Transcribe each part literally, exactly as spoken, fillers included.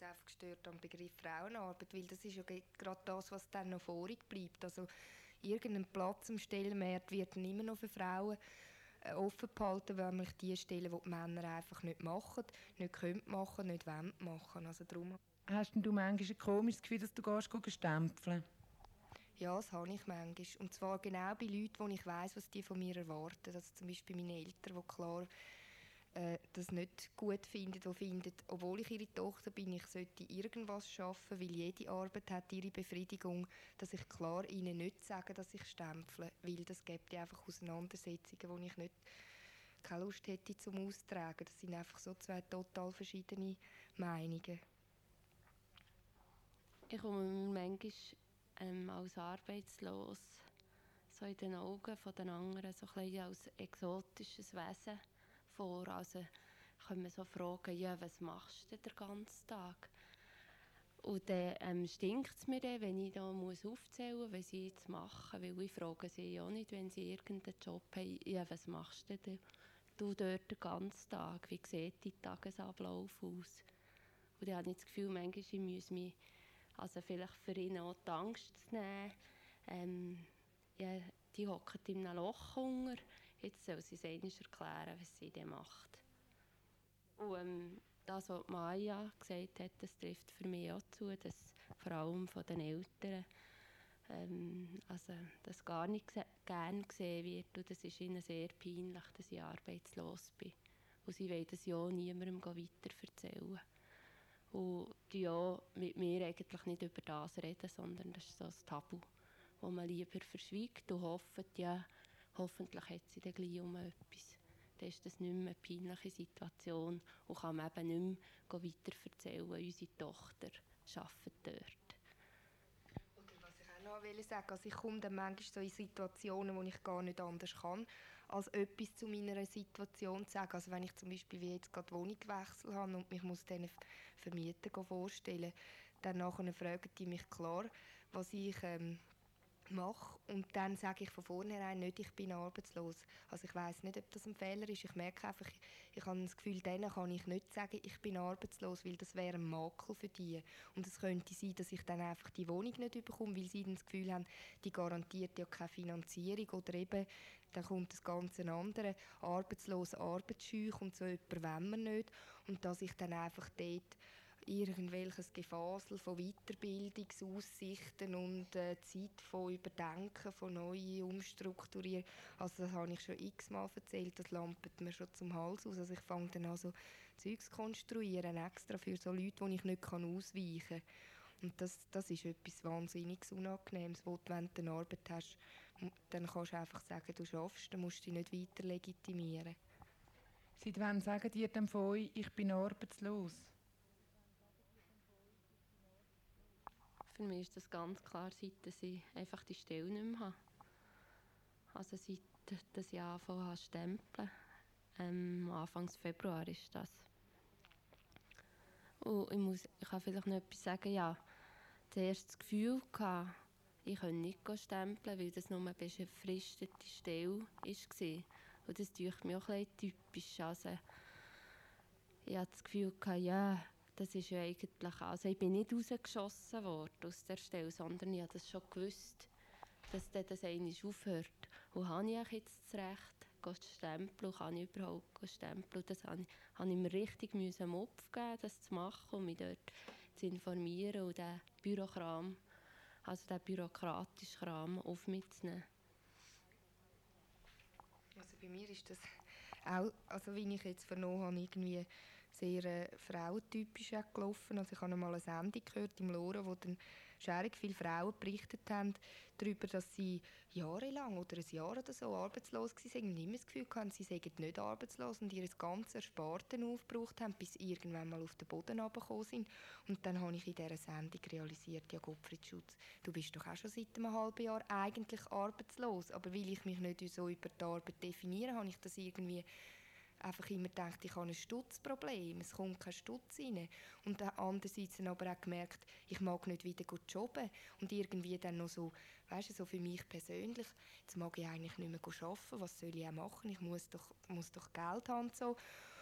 jetzt einfach gestört am Begriff Frauenarbeit, weil das ist ja gerade das, was dann noch vorig bleibt. Also irgendein Platz im Stellenmarkt wird dann immer noch für Frauen äh, offen behalten, weil nämlich die Stellen, die die Männer einfach nicht machen, nicht können machen, nicht wollen machen. Also darum. Hast denn du manchmal ein komisches Gefühl, dass du gehst, gehst stempeln? Ja, das habe ich manchmal. Und zwar genau bei Leuten, wo ich weiss, was die von mir erwarten. Also zum Beispiel meine Eltern, die klar äh, das nicht gut finden, die finden, obwohl ich ihre Tochter bin, ich sollte irgendwas schaffen, weil jede Arbeit hat ihre Befriedigung, dass ich klar ihnen nicht sage, dass ich stemple, weil das gibt ja einfach Auseinandersetzungen, wo ich nicht keine Lust hätte zum Austragen. Das sind einfach so zwei total verschiedene Meinungen. Ich komme mir manchmal ähm, als arbeitslos so in den Augen von den anderen so ein bisschen als exotisches Wesen vor. Also können wir so fragen, ja, was machst du denn den ganzen Tag? Und dann ähm, stinkt es mir dann, wenn ich da muss aufzählen muss, was sie jetzt machen. Weil ich frage sie auch nicht, wenn sie irgendeinen Job haben, ja, was machst du denn du dort den ganzen Tag? Wie sieht dein Tagesablauf aus? Und dann habe ich das Gefühl, manchmal ich muss mich also vielleicht für ihn auch die Angst zu nehmen. Ähm, ja, die hockt in einem Loch unter. Jetzt soll sie es einmal erklären, was sie dann macht. Und ähm, das, was Maya gesagt hat, das trifft für mich auch zu, dass vor allem von den Eltern ähm, also, das gar nicht gerne gesehen wird. Und das ist ihnen sehr peinlich, dass ich arbeitslos bin. Und sie wollen das ja auch niemandem weiter erzählen. Und die ja mit mir eigentlich nicht über das reden, sondern das ist so ein Tabu, das man lieber verschweigt und hofft, ja, hoffentlich hat sie dann gleich um etwas. Dann ist das nicht mehr eine peinliche Situation und kann man eben nicht mehr weiter erzählen, unsere Tochter arbeitet dort. Oder was ich auch noch wollte sagen, also ich komme dann manchmal so in Situationen, wo ich gar nicht anders kann, als etwas zu meiner Situation zu sagen. Also wenn ich zum Beispiel wie jetzt gerade Wohnungswechsel habe und mich muss diesen Vermieter vorstellen, dann nachher fragen die mich klar, was ich ähm, mache, und dann sage ich von vornherein nicht, ich bin arbeitslos. Also ich weiss nicht, ob das ein Fehler ist. Ich merke einfach, ich, ich habe das Gefühl, denen kann ich nicht sagen, ich bin arbeitslos, weil das wäre ein Makel für die. Und es könnte sein, dass ich dann einfach die Wohnung nicht bekomme, weil sie dann das Gefühl haben, die garantiert ja keine Finanzierung, oder eben, dann kommt das ganze andere, arbeitslos, arbeitsscheu, und so jemand wollen wir nicht. Und dass ich dann einfach dort irgendwelches Gefasel von Weiterbildungsaussichten und äh, Zeit von Überdenken, von neuen Umstrukturieren. Also das habe ich schon x-mal erzählt, das lampet mir schon zum Hals aus. Also ich fange dann an, so Zeugs zu konstruieren, extra für so Leute, die ich nicht ausweichen kann. Und das, das ist etwas wahnsinnig Unangenehmes, wo du, wenn du eine Arbeit hast, dann kannst du einfach sagen, du schaffst, dann musst du dich nicht weiter legitimieren. Seit wann sagen dir dann von euch, ich bin arbeitslos? Für mich ist das ganz klar, seit ich einfach die Stelle nicht mehr habe. Also seit dass ich angefangen habe zu stempeln. Ähm, Anfang Februar ist das. Und ich, muss, ich kann vielleicht noch etwas sagen. Ja, zuerst das Gefühl hatte, ich konnte nicht stempeln, weil das nur eine befristete Stelle war. Und das tut mir auch ein bisschen typisch. Also, ich hatte das Gefühl, ja, das ist ja eigentlich, also ich bin nicht rausgeschossen worden aus der Stelle, sondern ich habe das schon gewusst, dass das einmal aufhört. Und habe ich jetzt das Recht, zu stempeln, und kann ich überhaupt stempeln? Das habe ich, habe ich mir richtig müssen Mopf geben, das zu machen und mich dort zu informieren und den Bürokram, also den bürokratischen Kram auf mitzunehmen. Also bei mir ist das auch, also wie ich jetzt vernommen habe, irgendwie sehr äh, frauentypisch gelaufen. Also ich habe einmal eine Sendung gehört im Lora, wo dann schärig viele Frauen berichtet haben darüber, dass sie jahrelang oder ein Jahr oder so arbeitslos waren und immer das Gefühl hatten, sie seien nicht arbeitslos und ihr ganzes Ersparten aufgebraucht haben, bis sie irgendwann mal auf den Boden runtergekommen sind. Und dann habe ich in dieser Sendung realisiert, ja Gottfried Schutz, du bist doch auch schon seit einem halben Jahr eigentlich arbeitslos, aber weil ich mich nicht so über die Arbeit definiere, habe ich das irgendwie einfach immer gedacht, ich habe ein Stutzproblem, es kommt kein Stutz rein. Und dann andererseits dann aber auch gemerkt, ich mag nicht wieder jobben und irgendwie dann noch so, weißt du, so für mich persönlich, jetzt mag ich eigentlich nicht mehr arbeiten, was soll ich auch machen, ich muss doch, muss doch Geld haben und so.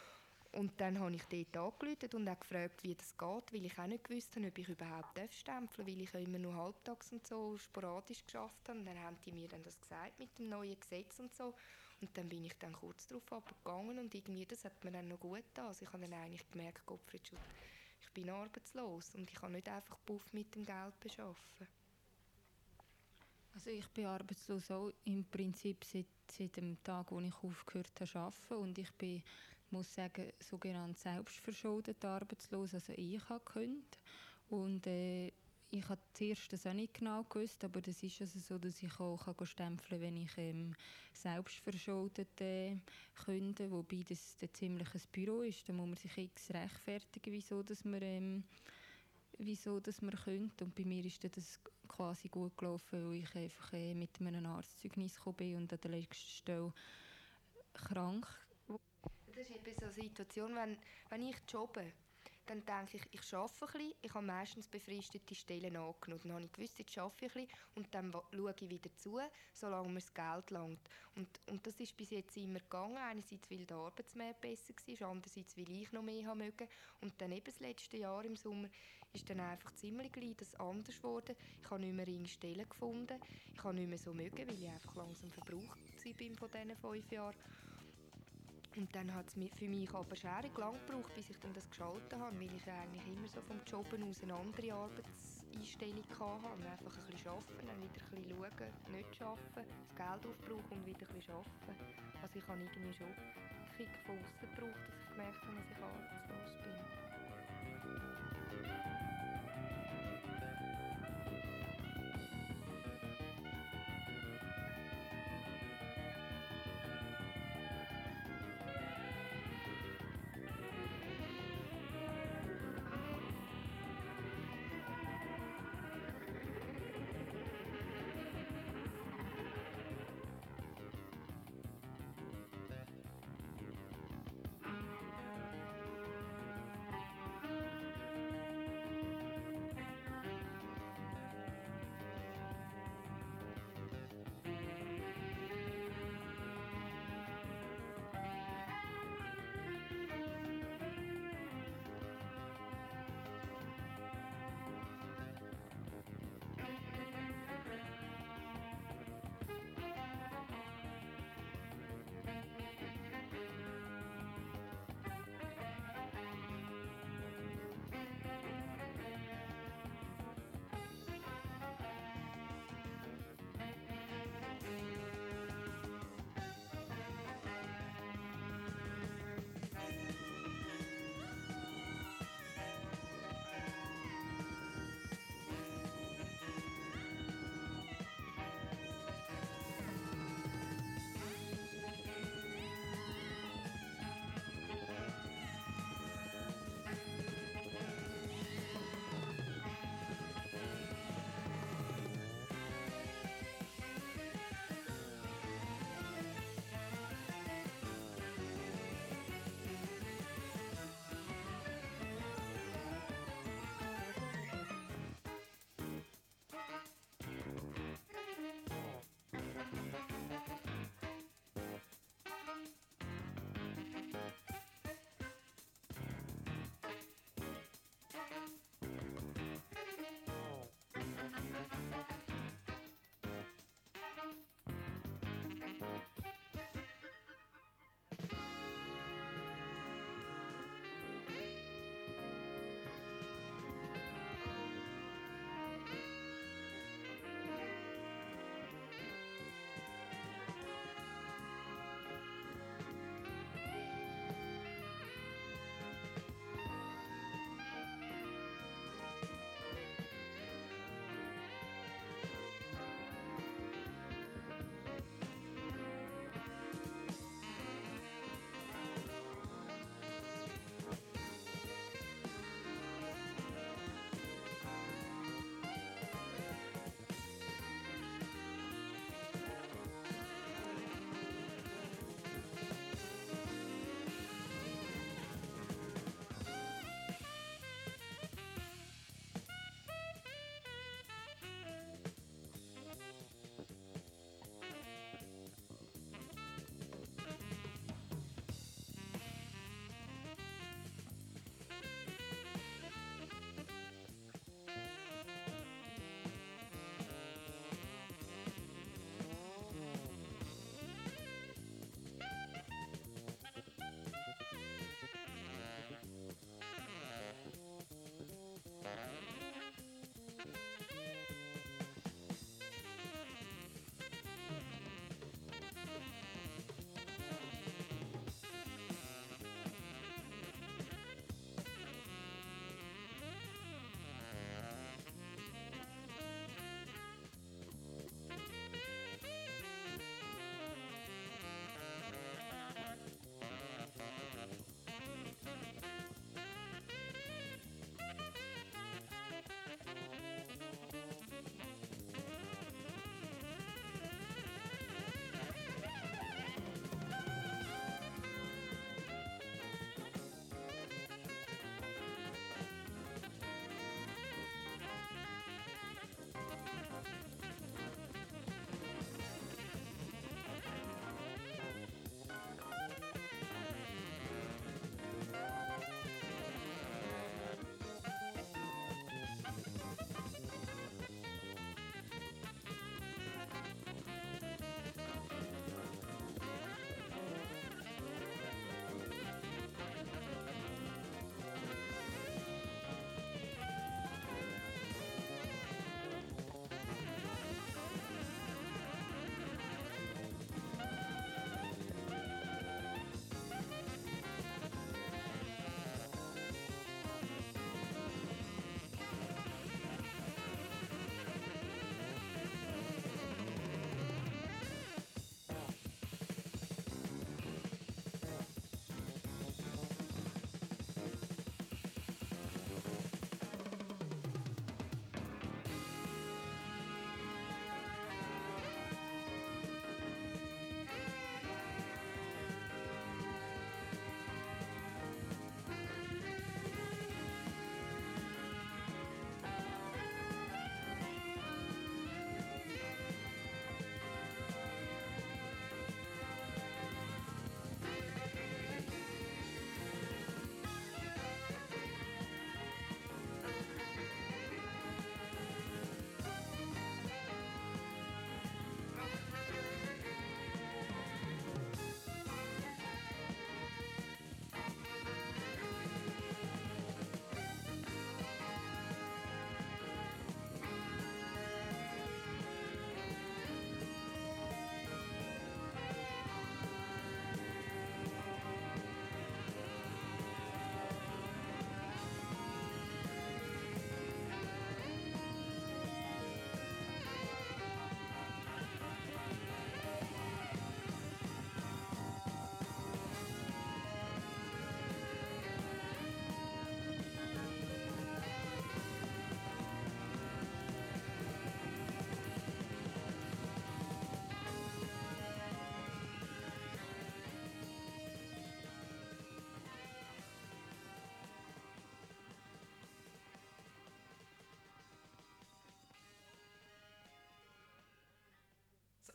Und dann habe ich dort angerufen und auch gefragt, wie das geht, weil ich auch nicht gewusst habe, ob ich überhaupt stempeln darf, weil ich ja immer nur halbtags und so sporadisch geschafft habe. Und dann haben die mir dann das gesagt mit dem neuen Gesetz und so. Und dann bin ich dann kurz darauf abgegangen und irgendwie, das hat mir dann noch gut getan. Also ich habe dann eigentlich gemerkt, Gottfried Schutt, ich bin arbeitslos und ich kann nicht einfach Puff mit dem Geld beschaffen. Also ich bin arbeitslos auch im Prinzip seit, seit dem Tag, wo ich aufgehört habe zu arbeiten. Und ich bin, muss sagen, sogenannt selbstverschuldet arbeitslos. Also ich habe gekündigt. Und äh, ich habe zuerst das auch nicht genau gewusst, aber das ist also so, dass ich auch kann stempeln kann, wenn ich ähm, selbstverschuldet äh, kündige. Wobei das ein ziemliches Büro ist. Da muss man sich x rechtfertigen, wieso dass man... Ähm, wieso dass man könnte. Und bei mir ist das quasi gut gelaufen, weil ich einfach äh, mit einem Arztzeugnis gekommen bin und an der letzten Stelle krank. Das ist eben so eine Situation, wenn, wenn ich jobbe, dann denke ich, ich arbeite ein bisschen, ich habe meistens befristete Stellen angenommen. Dann habe ich gewusst, jetzt arbeite ich ein bisschen und dann schaue ich wieder zu, solange mir das Geld langt. Und, und das ist bis jetzt immer gegangen, einerseits, weil der Arbeitsmarkt besser war, andererseits, weil ich noch mehr haben möge. Und dann eben das letzte Jahr im Sommer ist dann einfach ziemlich gleich das anders geworden. Ich habe nicht mehr in Stellen gefunden, ich habe nicht mehr so mögen, weil ich einfach langsam verbraucht bin von diesen fünf Jahren. Und dann hat es für mich aber schärig lang gebraucht, bis ich dann das geschaltet habe, weil ich eigentlich immer so vom Jobben aus eine andere Arbeitseinstellung hatte. Einfach ein bisschen arbeiten, dann wieder ein bisschen schauen, nicht arbeiten, das Geld aufbrauchen und wieder ein bisschen arbeiten. Also ich habe irgendwie schon einen Kick von aussen gebraucht, dass ich gemerkt habe, dass ich arbeitslos bin.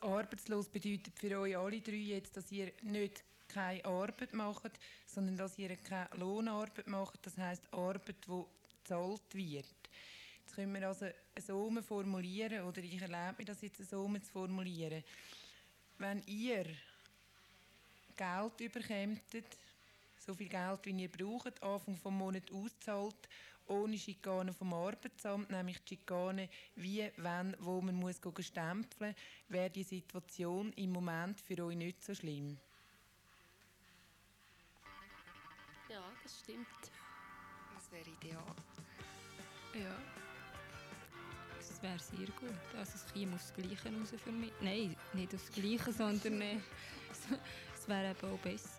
arbeitslos bedeutet für euch alle drei jetzt, dass ihr nicht keine Arbeit macht, sondern dass ihr keine Lohnarbeit macht, das heisst Arbeit, die bezahlt wird. Jetzt können wir also so formulieren, oder ich erlaube mir das jetzt so zu formulieren. Wenn ihr Geld überkämmtet, so viel Geld, wie ihr braucht, Anfang des Monats auszahlt, ohne Schikane vom Arbeitsamt, nämlich die Schikane, wie, wenn, wo man muss stempeln muss, wäre die Situation im Moment für euch nicht so schlimm. Ja, das stimmt. Das wäre ideal. Ja. Das wäre sehr gut. Also es käme aus dem Gleichen raus für mich. Nein, nicht aus dem Gleichen, sondern äh, es wäre eben auch besser.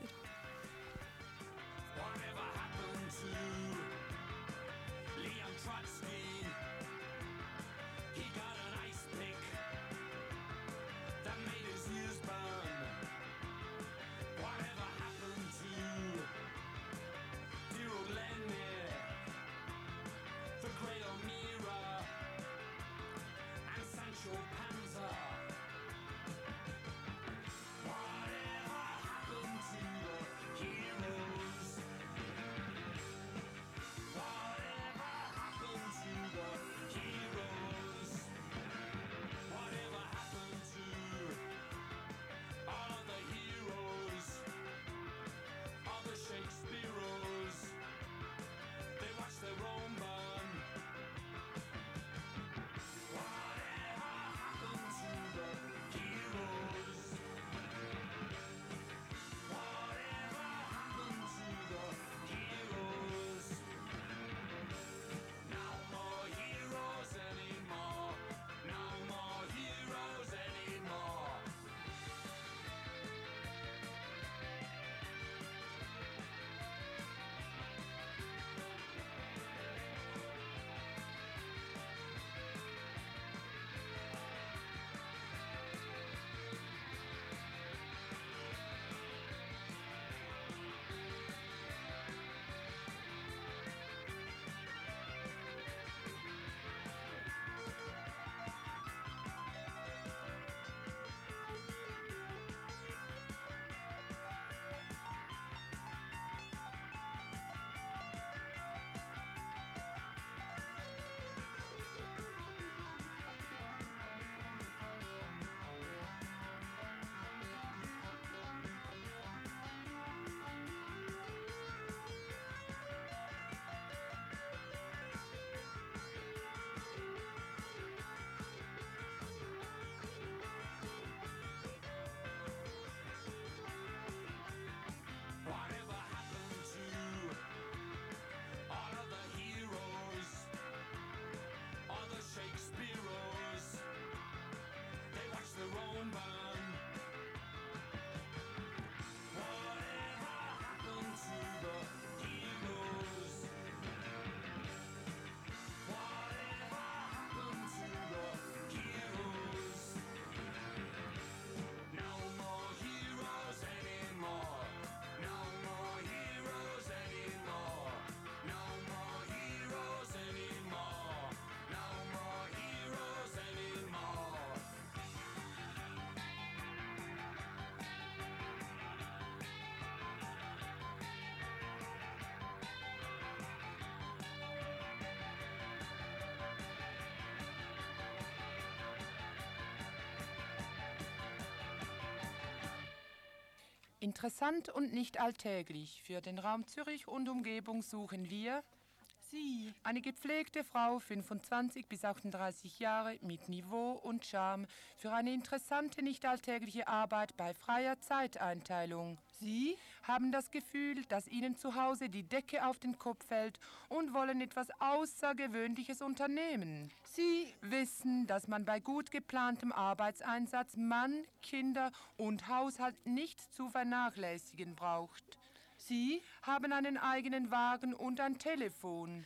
Interessant und nicht alltäglich. Für den Raum Zürich und Umgebung suchen wir Sie, eine gepflegte Frau, fünfundzwanzig bis achtunddreißig Jahre, mit Niveau und Charme, für eine interessante, nicht alltägliche Arbeit bei freier Zeiteinteilung. Sie haben das Gefühl, dass Ihnen zu Hause die Decke auf den Kopf fällt und wollen etwas Außergewöhnliches unternehmen. Sie wissen, dass man bei gut geplantem Arbeitseinsatz Mann, Kinder und Haushalt nicht zu vernachlässigen braucht. Sie haben einen eigenen Wagen und ein Telefon.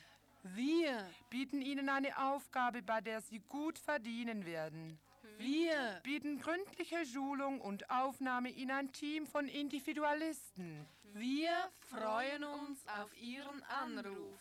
Wir bieten Ihnen eine Aufgabe, bei der Sie gut verdienen werden. Wir bieten gründliche Schulung und Aufnahme in ein Team von Individualisten. Wir freuen uns auf Ihren Anruf.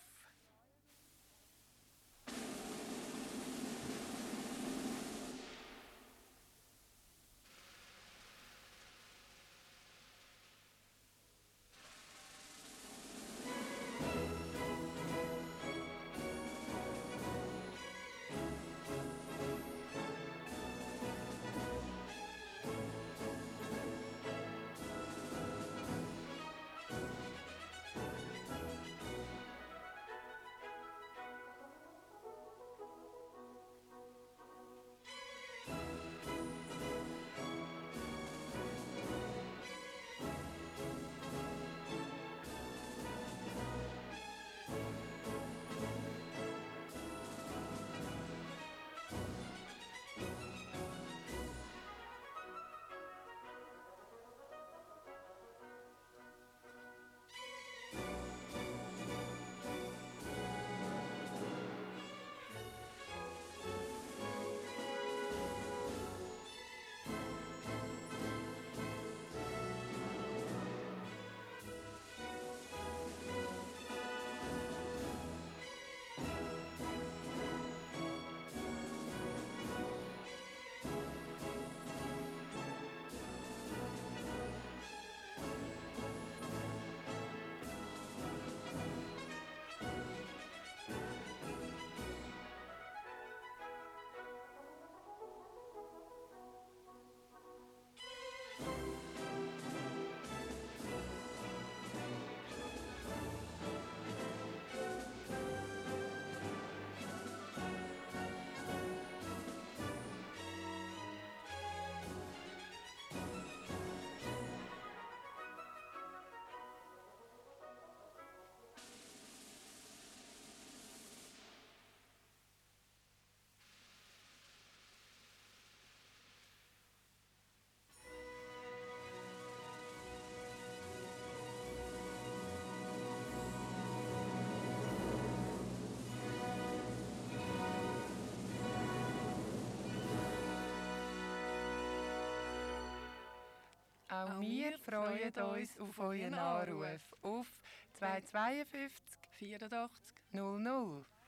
Auch wir freuen uns auf euren Anruf auf zwei zwei fünf vierundachtzig null null.